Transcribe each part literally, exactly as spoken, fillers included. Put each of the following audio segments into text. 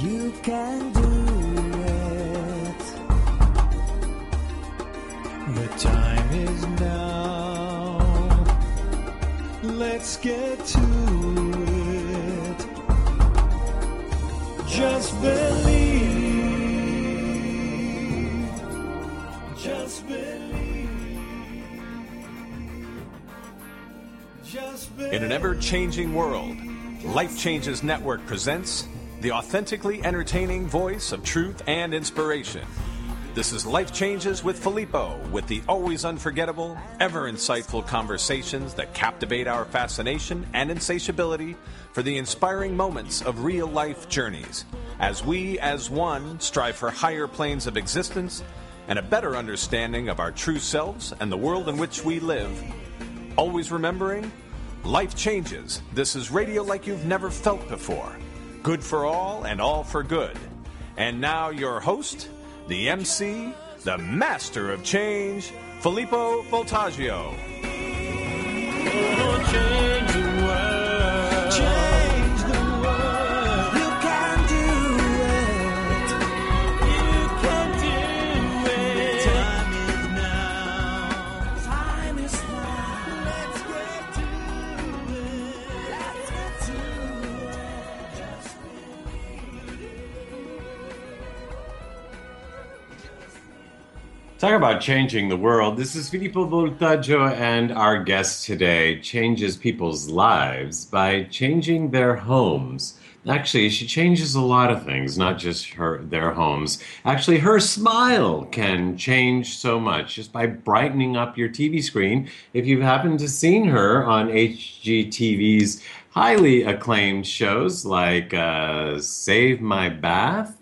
You can do it. The time is now. Let's get to it. Just believe. Just believe. Just believe. In an ever-changing world, Life Changes Network presents the authentically entertaining voice of truth and inspiration. This is Life Changes with Filippo, with the always unforgettable, ever insightful conversations that captivate our fascination and insatiability for the inspiring moments of real-life journeys, as we, as one, strive for higher planes of existence and a better understanding of our true selves and the world in which we live. Always remembering, life changes. This is radio like you've never felt before. Good for all and all for good. And now your host, the M C, the master of change, Filippo Voltaggio. Oh, change the world. Change the world. You can do it. You can do it. Time is now. Time is now. Let's get to it. Let's get to it. Just Talk about changing the world. This is Filippo Voltaggio, and our guest today changes people's lives by changing their homes. Actually, she changes a lot of things, not just her their homes. Actually, her smile can change so much just by brightening up your T V screen. If you've happened to seen her on H G T V's highly acclaimed shows like uh, Save My Bath,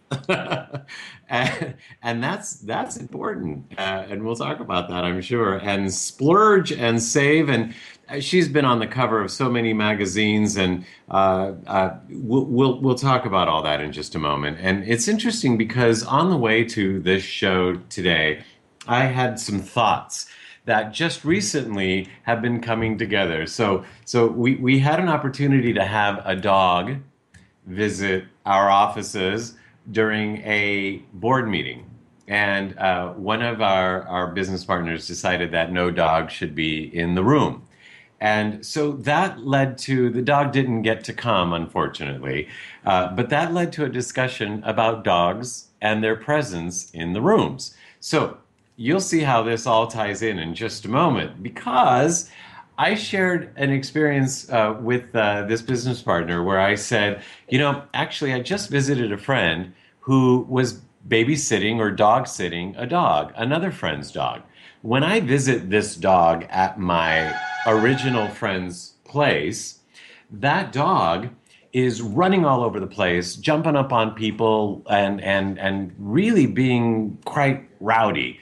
and, and that's that's important, uh, and we'll talk about that, I'm sure. And Splurge and Save, and she's been on the cover of so many magazines, and uh, uh, we'll, we'll we'll talk about all that in just a moment. And it's interesting because on the way to this show today, I had some thoughts that just recently have been coming together. So so we, we had an opportunity to have a dog visit our offices during a board meeting. And uh, one of our, our business partners decided that no dog should be in the room. And so that led to, the dog didn't get to come, unfortunately, uh, but that led to a discussion about dogs and their presence in the rooms. So you'll see how this all ties in in just a moment, because I shared an experience uh, with uh, this business partner where I said, you know, actually, I just visited a friend who was babysitting or dog sitting a dog, another friend's dog. When I visit this dog at my original friend's place, that dog is running all over the place, jumping up on people, and and and really being quite rowdy.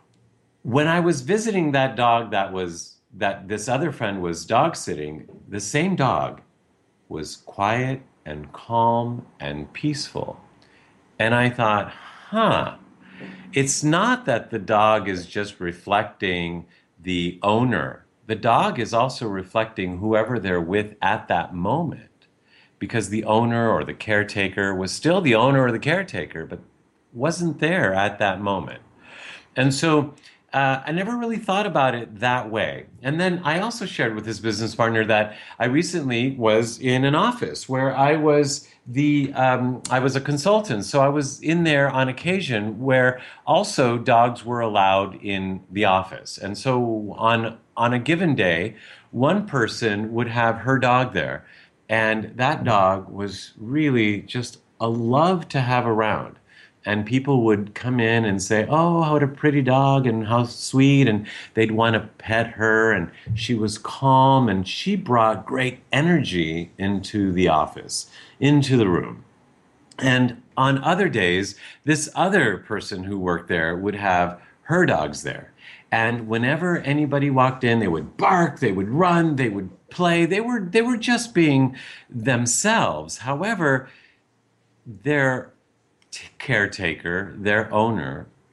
When I was visiting that dog that was that this other friend was dog sitting, the same dog was quiet and calm and peaceful. And I thought, huh, it's not that the dog is just reflecting the owner. The dog is also reflecting whoever they're with at that moment, because the owner or the caretaker was still the owner or the caretaker, but wasn't there at that moment. And so Uh, I never really thought about it that way. And then I also shared with this business partner that I recently was in an office where I was the um, I was a consultant. So I was in there on occasion where also dogs were allowed in the office. And so on on a given day, one person would have her dog there. And that dog was really just a love to have around. And people would come in and say, oh, what a pretty dog and how sweet. And they'd want to pet her. And she was calm. And she brought great energy into the office, into the room. And on other days, this other person who worked there would have her dogs there. And whenever anybody walked in, they would bark, they would run, they would play. They were, they were just being themselves. However, their caretaker, their owner,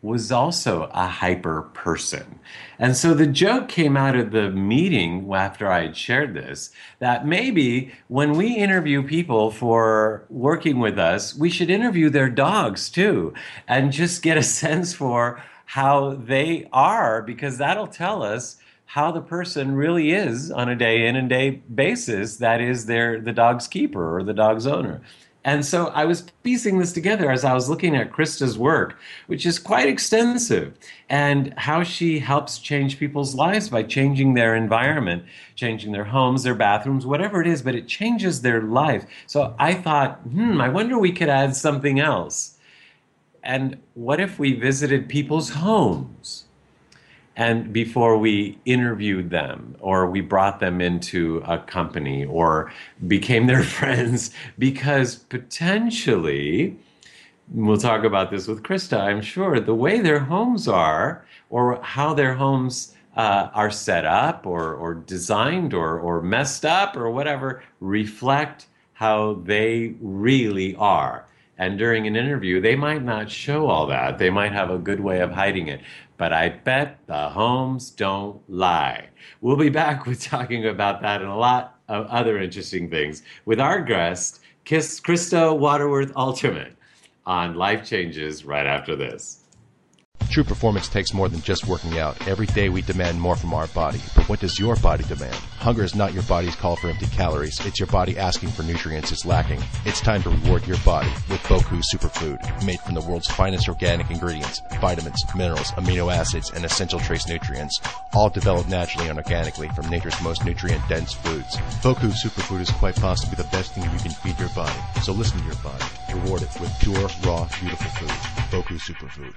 was also a hyper person. And so the joke came out of the meeting after I had shared this, that maybe when we interview people for working with us, we should interview their dogs too, and just get a sense for how they are, because that'll tell us how the person really is on a day in and day basis that is their the dog's keeper or the dog's owner. And so I was piecing this together as I was looking at Krista's work, which is quite extensive, and how she helps change people's lives by changing their environment, changing their homes, their bathrooms, whatever it is, but it changes their life. So I thought, hmm, I wonder we could add something else. And what if we visited people's homes? And before we interviewed them, or we brought them into a company, or became their friends, because potentially, we'll talk about this with Krista, I'm sure, the way their homes are, or how their homes uh, are set up, or, or designed, or, or messed up, or whatever, reflect how they really are. And during an interview, they might not show all that. They might have a good way of hiding it. But I bet the homes don't lie. We'll be back with talking about that and a lot of other interesting things with our guest, Kiss Krista Waterworth Alterman, on Life Changes right after this. True performance takes more than just working out. Every day we demand more from our body. But what does your body demand? Hunger is not your body's call for empty calories. It's your body asking for nutrients it's lacking. It's time to reward your body with Boku Superfood, made from the world's finest organic ingredients, vitamins, minerals, amino acids, and essential trace nutrients, all developed naturally and organically from nature's most nutrient-dense foods. Boku Superfood is quite possibly the best thing you can feed your body. So listen to your body. Reward it with pure, raw, beautiful food. Boku Superfood.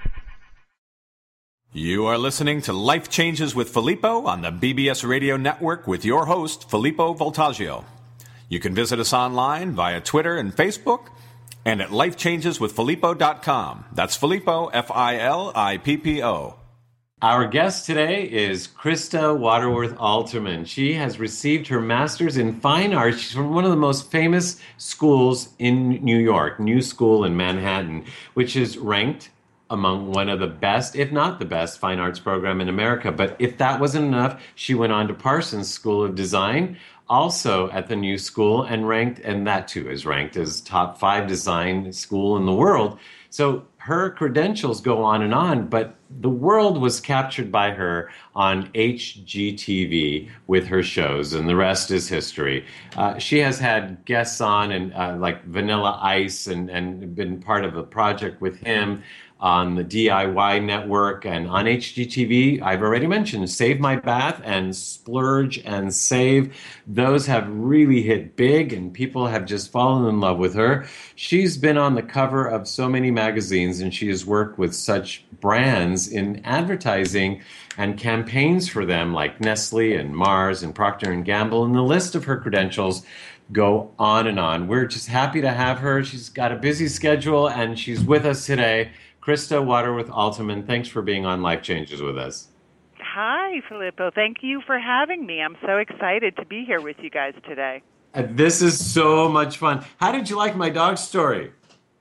You are listening to Life Changes with Filippo on the B B S Radio Network with your host, Filippo Voltaggio. You can visit us online via Twitter and Facebook and at life changes with filippo dot com. That's Filippo, F I L I P P O. Our guest today is Krista Waterworth Alterman. She has received her master's in fine arts. She's from one of the most famous schools in New York, New School in Manhattan, which is ranked among one of the best, if not the best, fine arts program in America. But if that wasn't enough, she went on to Parsons School of Design, also at the New School, and ranked, and that too is ranked as top five design school in the world. So her credentials go on and on, but the world was captured by her on H G T V with her shows, and the rest is history. Uh, she has had guests on, and uh, like Vanilla Ice, and, and been part of a project with him on the D I Y network, and on H G T V, I've already mentioned Save My Bath and Splurge and Save. Those have really hit big, and people have just fallen in love with her. She's been on the cover of so many magazines, and she has worked with such brands in advertising and campaigns for them, like Nestle and Mars and Procter and Gamble, and the list of her credentials go on and on. We're just happy to have her. She's got a busy schedule, and she's with us today. Krista Waterworth Alterman, thanks for being on Life Changes with us. Hi, Filippo. Thank you for having me. I'm so excited to be here with you guys today. Uh, this is so much fun. How did you like my dog story?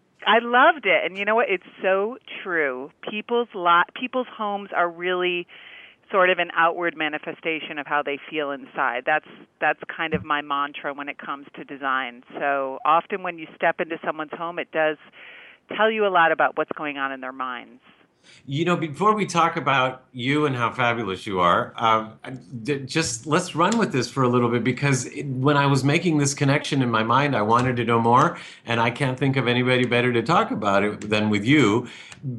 I loved it. And you know what? It's so true. People's lot, people's homes are really sort of an outward manifestation of how they feel inside. That's that's kind of my mantra when it comes to design. So often when you step into someone's home, it does tell you a lot about what's going on in their minds. You know, before we talk about you and how fabulous you are, um, just let's run with this for a little bit, because when I was making this connection in my mind, I wanted to know more, and I can't think of anybody better to talk about it than with you,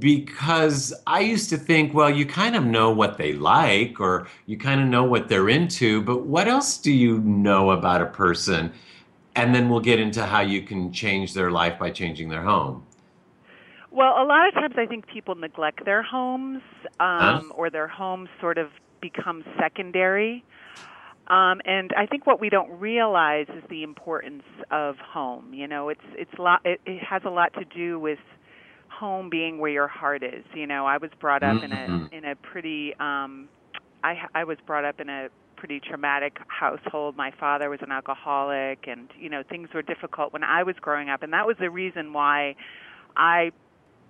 because I used to think, well, you kind of know what they like, or you kind of know what they're into, but what else do you know about a person? And then we'll get into how you can change their life by changing their home. Well, a lot of times I think people neglect their homes, um, huh? or their homes sort of become secondary. Um, and I think what we don't realize is the importance of home. You know, it's it's lot, it, it has a lot to do with home being where your heart is. You know, I was brought up mm-hmm. in a in a pretty um, I I was brought up in a pretty traumatic household. My father was an alcoholic, and you know, things were difficult when I was growing up, and that was the reason why I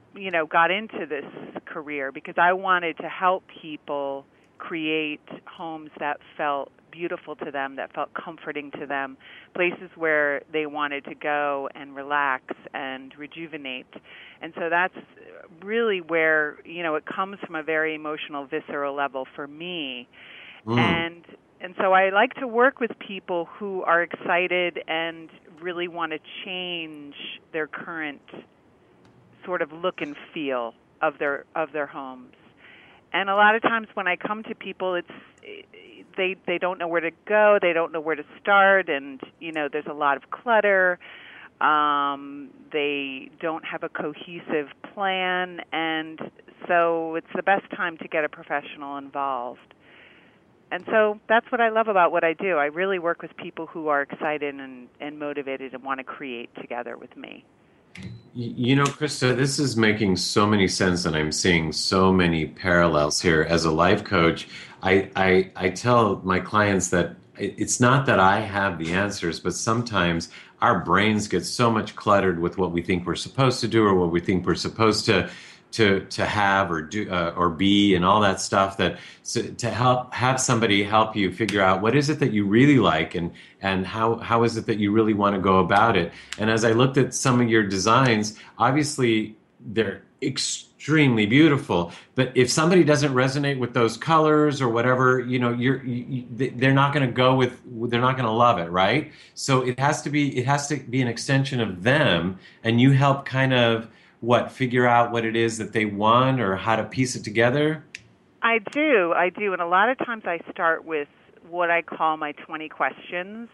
you know, got into this career because I wanted to help people create homes that felt beautiful to them, that felt comforting to them, places where they wanted to go and relax and rejuvenate. And so that's really where, you know, it comes from a very emotional, visceral level for me. Mm. And and so I like to work with people who are excited and really want to change their current sort of look and feel of their of their homes. And a lot of times when I come to people, it's they they don't know where to go, they don't know where to start, and you know there's a lot of clutter. Um, they don't have a cohesive plan, and so it's the best time to get a professional involved. And so that's what I love about what I do. I really work with people who are excited and, and motivated and want to create together with me. You know, Krista, this is making so many sense, and I'm seeing so many parallels here. As a life coach, I, I, I tell my clients that it's not that I have the answers, but sometimes our brains get so much cluttered with what we think we're supposed to do or what we think we're supposed to to to have or do uh, or be and all that stuff, that so, to help have somebody help you figure out what is it that you really like and and how how is it that you really want to go about it. And as I looked at some of your designs, obviously they're extremely beautiful, but if somebody doesn't resonate with those colors or whatever, you know, you're you, they're not going to go with they're not going to love it, right? So it has to be it has to be an extension of them, and you help kind of what, figure out what it is that they want or how to piece it together? I do, I do. And a lot of times I start with what I call my twenty questions.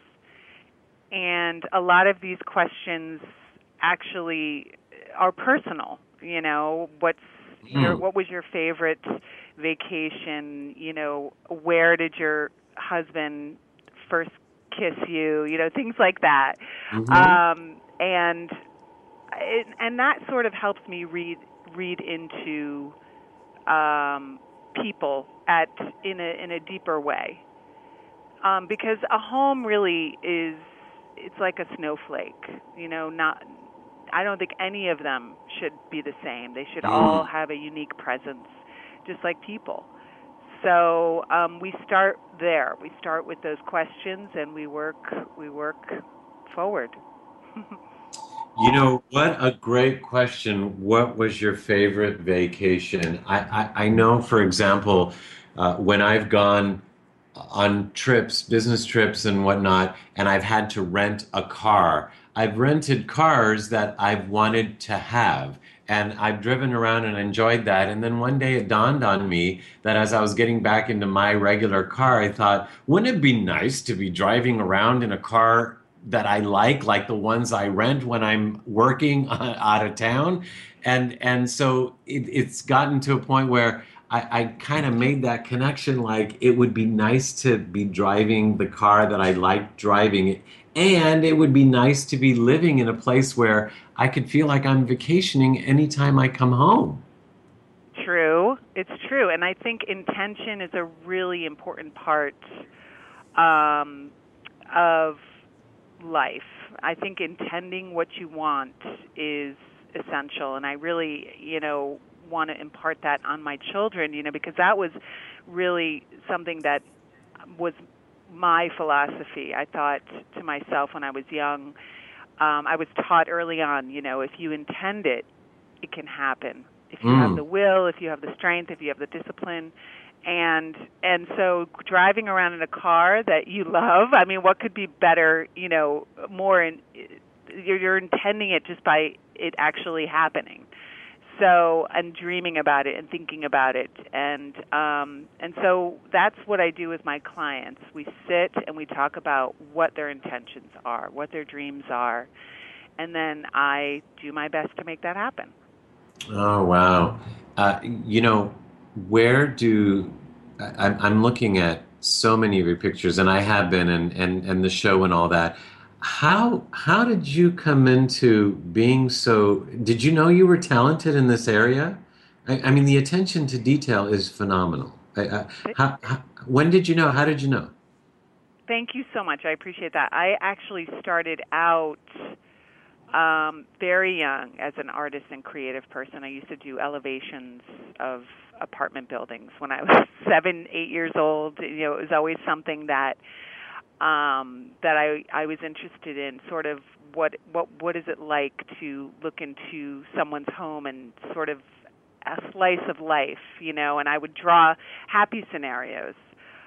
And a lot of these questions actually are personal. You know, what's mm. your, what was your favorite vacation? You know, where did your husband first kiss you? You know, things like that. Mm-hmm. Um, and It, and that sort of helps me read read into um, people at in a in a deeper way, um, because a home really is it's like a snowflake. You know, not I don't think any of them should be the same. They should mm. all have a unique presence, just like people. So um, we start there. We start with those questions, and we work we work forward. You know, what a great question. What was your favorite vacation? I, I, I know, for example, uh, when I've gone on trips, business trips and whatnot, and I've had to rent a car, I've rented cars that I've wanted to have. And I've driven around and enjoyed that. And then one day it dawned on me that as I was getting back into my regular car, I thought, wouldn't it be nice to be driving around in a car that I like, like the ones I rent when I'm working out of town? And and so it, it's gotten to a point where I, I kind of made that connection, like it would be nice to be driving the car that I like driving, and it would be nice to be living in a place where I could feel like I'm vacationing anytime I come home. True. It's true. And I think intention is a really important part um, of life. I think intending what you want is essential, and I really, you know, want to impart that on my children, you know, because that was really something that was my philosophy. I thought to myself when I was young, um, I was taught early on, you know, if you intend it, it can happen. If you mm. have the will, if you have the strength, if you have the discipline. And and so driving around in a car that you love, I mean, what could be better, you know, more in, you're, you're intending it just by it actually happening. So, and dreaming about it and thinking about it. And um, and so that's what I do with my clients. We sit and we talk about what their intentions are, what their dreams are, and then I do my best to make that happen. Oh, wow. Uh, you know, where do I, I'm looking at so many of your pictures, and I have been, and, and, and the show and all that. How how did you come into being so? Did you know you were talented in this area? I, I mean, the attention to detail is phenomenal. I, I, how, how, when did you know? How did you know? Thank you so much. I appreciate that. I actually started out um, very young as an artist and creative person. I used to do elevations of apartment buildings when I was seven, eight years old. You know, it was always something that um, that I I was interested in. Sort of what what what is it like to look into someone's home and sort of a slice of life, you know? And I would draw happy scenarios,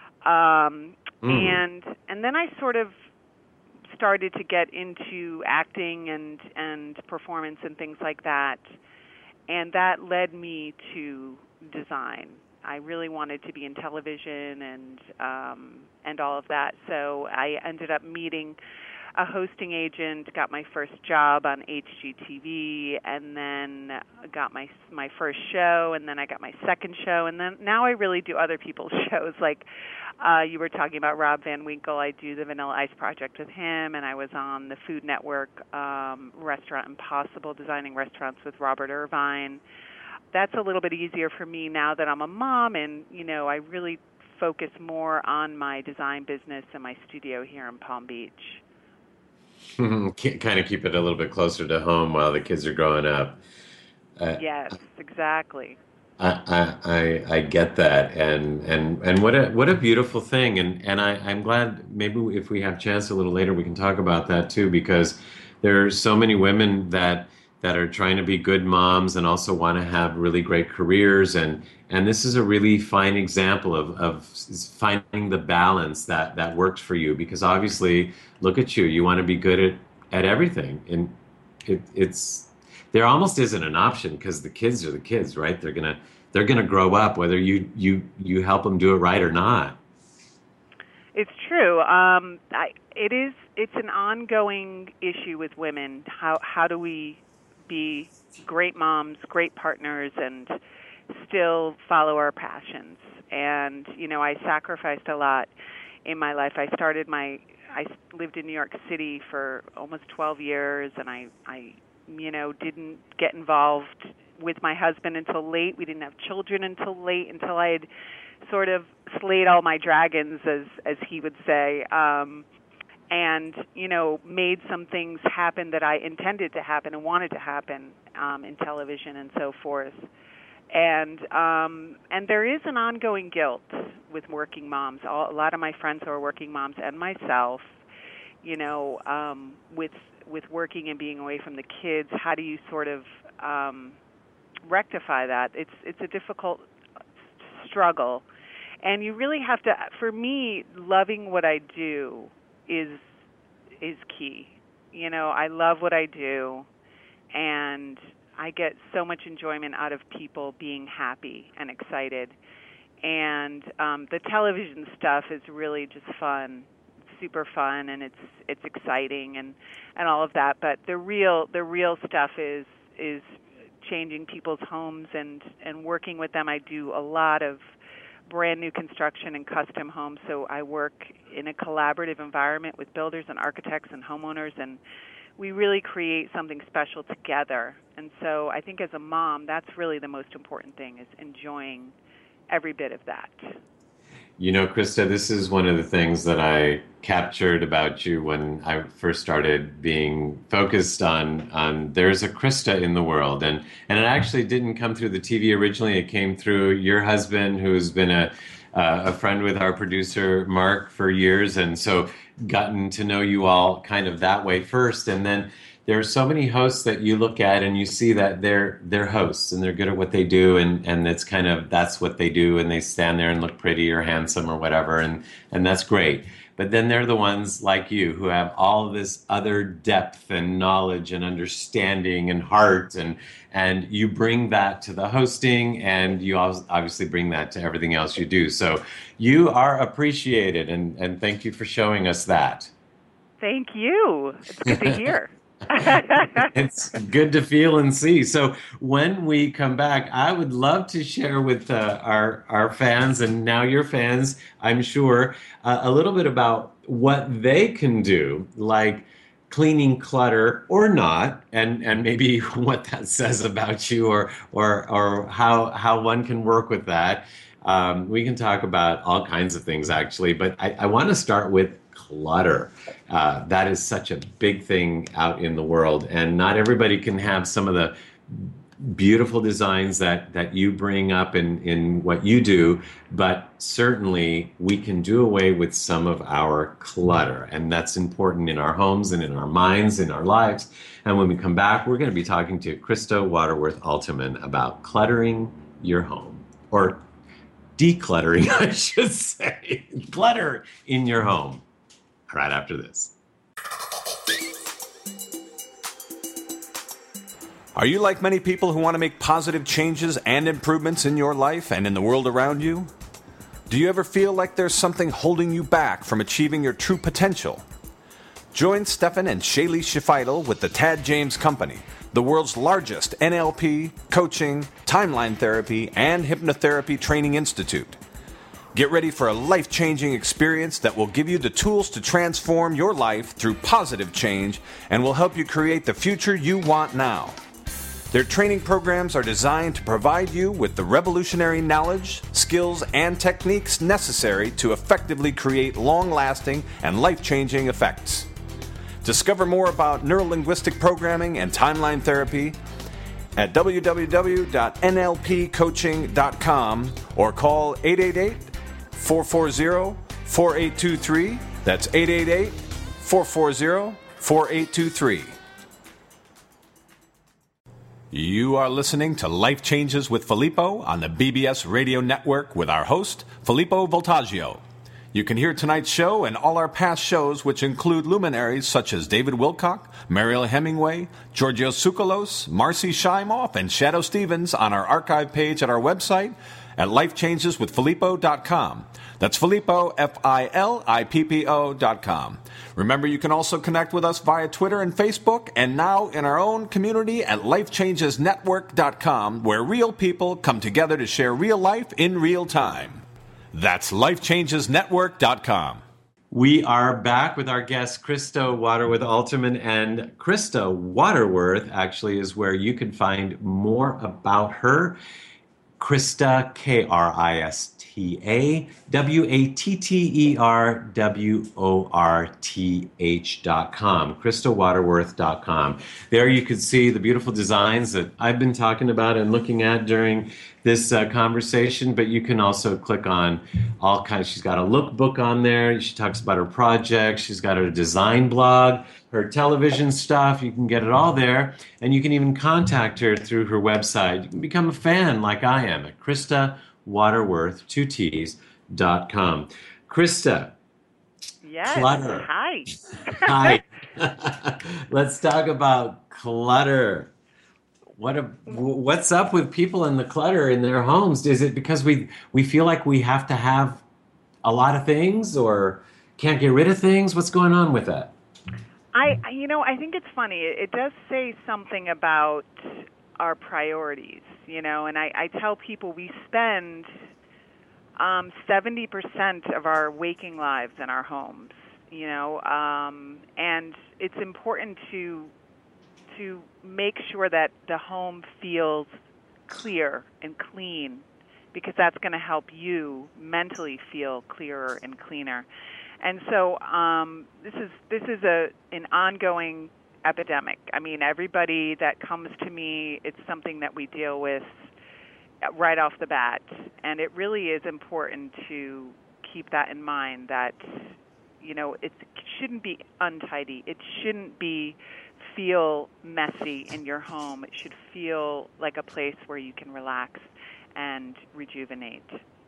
um, mm. and and then I sort of started to get into acting and and performance and things like that, and that led me to design. I really wanted to be in television and um, and all of that. So I ended up meeting a hosting agent, got my first job on H G T V, and then got my my first show, and then I got my second show, and then now I really do other people's shows. Like uh, you were talking about Rob Van Winkle, I do the Vanilla Ice Project with him, and I was on the Food Network um, Restaurant Impossible, designing restaurants with Robert Irvine. That's a little bit easier for me now that I'm a mom, and you know I really focus more on my design business and my studio here in Palm Beach. Kind of keep it a little bit closer to home while the kids are growing up. Uh, yes, exactly. I, I I I get that, and and and what a what a beautiful thing, and and I I'm glad maybe if we have a chance a little later we can talk about that too, because there are so many women that that are trying to be good moms and also want to have really great careers, and and this is a really fine example of of finding the balance that that works for you, because obviously look at you, you want to be good at at everything, and it, it's there almost isn't an option because the kids are the kids, right? They're gonna they're gonna grow up whether you you you help them do it right or not. It's true. Um, I, it is. It's an ongoing issue with women. How how do we be great moms, great partners, and still follow our passions? And you know, I sacrificed a lot in my life. I started my. I lived in New York City for almost twelve years, and I, I, you know, didn't get involved with my husband until late. We didn't have children until late, until I had sort of slayed all my dragons, as as he would say, um, and you know, made some things happen that I intended to happen and wanted to happen um, in television and so forth. And um, and there is an ongoing guilt with working moms. All, a lot of my friends who are working moms and myself, you know, um, with with working and being away from the kids, how do you sort of um, rectify that? It's it's a difficult struggle, and you really have to. For me, loving what I do is is key. You know, I love what I do, and I get so much enjoyment out of people being happy and excited. And um, the television stuff is really just fun, super fun, and it's it's exciting and, and all of that. But the real the real stuff is is changing people's homes and, and working with them. I do a lot of brand new construction and custom homes, so I work in a collaborative environment with builders and architects and homeowners, and we really create something special together. And so I think as a mom, that's really the most important thing, is enjoying every bit of that. You know, Krista, this is one of the things that I captured about you when I first started being focused on, on there's a Krista in the world. And, and it actually didn't come through the T V originally. It came through your husband, who's been a, uh, a friend with our producer, Mark, for years. And so gotten to know you all kind of that way first. And then there are so many hosts that you look at and you see that they're they're hosts and they're good at what they do, and, and it's kind of that's what they do, and they stand there and look pretty or handsome or whatever, and, and that's great. But then they're the ones like you who have all this other depth and knowledge and understanding and heart, and and you bring that to the hosting, and you obviously bring that to everything else you do. So you are appreciated, and, and thank you for showing us that. Thank you. It's good to hear. It's good to feel and see. So when we come back, I would love to share with uh, our our fans, and now your fans, I'm sure, uh, a little bit about what they can do, like cleaning clutter or not, and, and maybe what that says about you, or or or how how one can work with that. Um, we can talk about all kinds of things, actually, but I, I want to start with clutter. Uh, that is such a big thing out in the world, and not everybody can have some of the beautiful designs that, that you bring up in, in what you do, but certainly we can do away with some of our clutter, and that's important in our homes and in our minds, in our lives. And when we come back, we're going to be talking to Krista Waterworth Alterman about cluttering your home, or decluttering, I should say, clutter in your home, right after this. Are you like many people who want to make positive changes and improvements in your life and in the world around you? Do you ever feel like there's something holding you back from achieving your true potential? Join Stefan and Shaylee Shefidel with the Tad James Company, the world's largest N L P, coaching, timeline therapy, and hypnotherapy training institute. Get ready for a life-changing experience that will give you the tools to transform your life through positive change and will help you create the future you want now. Their training programs are designed to provide you with the revolutionary knowledge, skills, and techniques necessary to effectively create long-lasting and life-changing effects. Discover more about neurolinguistic programming and timeline therapy at w w w dot n l p coaching dot com or call eight eight eight, four four zero, four eight two three. That's eight eight eight, four four zero, four eight two three. You are listening to Life Changes with Filippo on the B B S Radio Network with our host, Filippo Voltaggio. You can hear tonight's show and all our past shows, which include luminaries such as David Wilcock, Mariel Hemingway, Georgios Tsoukalos, Marcy Shimoff, and Shadow Stevens on our archive page at our website at life changes with filippo dot com. That's Filippo, F I L I P P O dot com. Remember, you can also connect with us via Twitter and Facebook, and now in our own community at life changes network dot com, where real people come together to share real life in real time. That's life changes network dot com. We are back with our guest, Krista Waterworth Alterman, and Krista Waterworth actually is where you can find more about her. Krista, K R I S T A, W A T T E R W O R T H dot com, Krista Waterworth dot com. There you can see the beautiful designs that I've been talking about and looking at during this uh, conversation, but you can also click on all kinds. She's got a lookbook on there. She talks about her projects. She's got her design blog, her television stuff. You can get it all there, and you can even contact her through her website. You can become a fan like I am at Krista Waterworth, two T's, dot com. Krista. Yes. Clutter. Hi. Hi. Let's talk about clutter. What a, what's up with people and the clutter in their homes? Is it because we we feel like we have to have a lot of things, or can't get rid of things? What's going on with that? I, you know, I think it's funny. It, it does say something about our priorities, you know, and I, I tell people we spend um, seventy percent of our waking lives in our homes, you know, um, and it's important to to make sure that the home feels clear and clean, because that's going to help you mentally feel clearer and cleaner. And so um, this is this is a an ongoing epidemic. I mean, everybody that comes to me, it's something that we deal with right off the bat. And it really is important to keep that in mind, that, you know, it shouldn't be untidy. It shouldn't be feel messy in your home. It should feel like a place where you can relax and rejuvenate.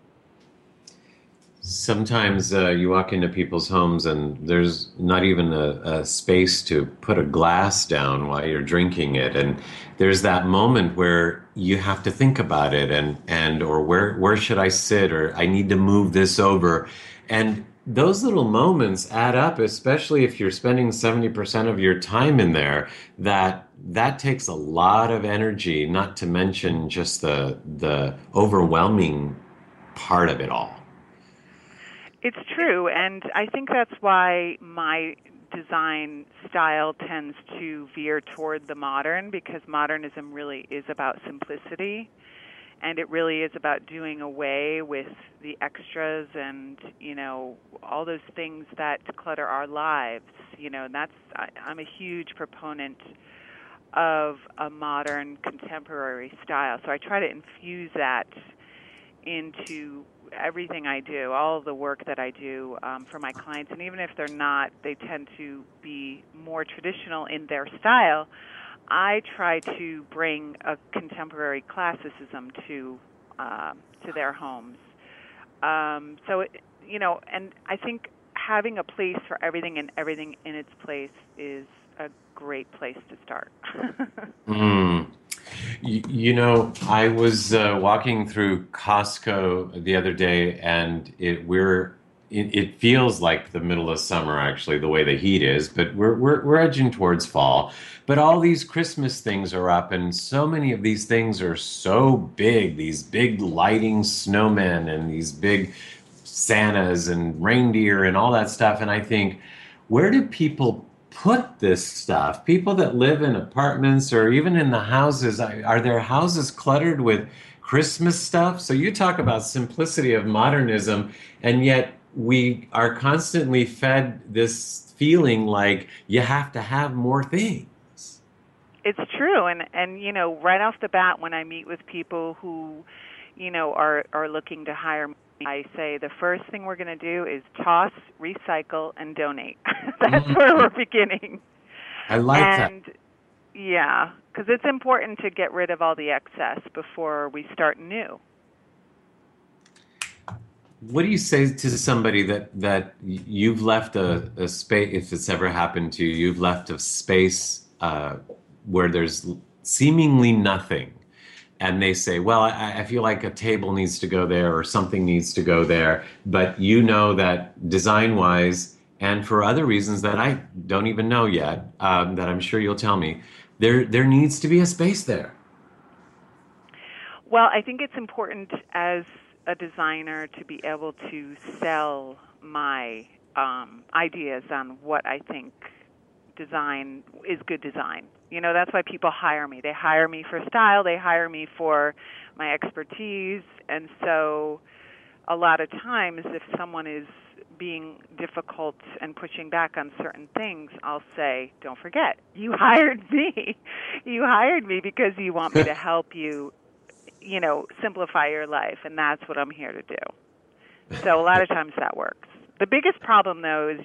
Sometimes uh, you walk into people's homes and there's not even a, a space to put a glass down while you're drinking it, and there's that moment where you have to think about it, and, and or where where should I sit, or I need to move this over, and those little moments add up, especially if you're spending seventy percent of your time in there. That that takes a lot of energy, not to mention just the the overwhelming part of it all. It's true, and I think that's why my design style tends to veer toward the modern, because modernism really is about simplicity. And it really is about doing away with the extras and, you know, all those things that clutter our lives. You know, and that's, I, I'm a huge proponent of a modern contemporary style. So I try to infuse that into everything I do, all of the work that I do um, for my clients. And even if they're not, they tend to be more traditional in their style, I try to bring a contemporary classicism to uh, to their homes. Um, so, it, you know, and I think having a place for everything and everything in its place is a great place to start. mm. you, you know, I was uh, walking through Costco the other day, and it we're it, it feels like the middle of summer, actually, the way the heat is, but we're, we're we're edging towards fall. But all these Christmas things are up, and so many of these things are so big, these big lighting snowmen and these big Santas and reindeer and all that stuff. And I think, where do people put this stuff? People that live in apartments or even in the houses, are their houses cluttered with Christmas stuff? So you talk about simplicity of modernism, and yet we are constantly fed this feeling like you have to have more things. It's true, and and you know, right off the bat, when I meet with people who, you know, are are looking to hire me, I say the first thing we're going to do is toss, recycle, and donate. That's mm-hmm. where we're beginning. I like and, that. Yeah, because it's important to get rid of all the excess before we start new. What do you say to somebody that, that you've left a, a space, if it's ever happened to you, you've left a space uh, where there's seemingly nothing, and they say, well, I, I feel like a table needs to go there or something needs to go there, but you know that design-wise and for other reasons that I don't even know yet, um, that I'm sure you'll tell me, there there needs to be a space there. Well, I think it's important as a designer to be able to sell my um, ideas on what I think design is good design. You know, that's why people hire me. They hire me for style. They hire me for my expertise. And so a lot of times if someone is being difficult and pushing back on certain things, I'll say, don't forget, you hired me. You hired me because you want me to help you, you know, simplify your life, and that's what I'm here to do. So a lot of times that works. The biggest problem, though, is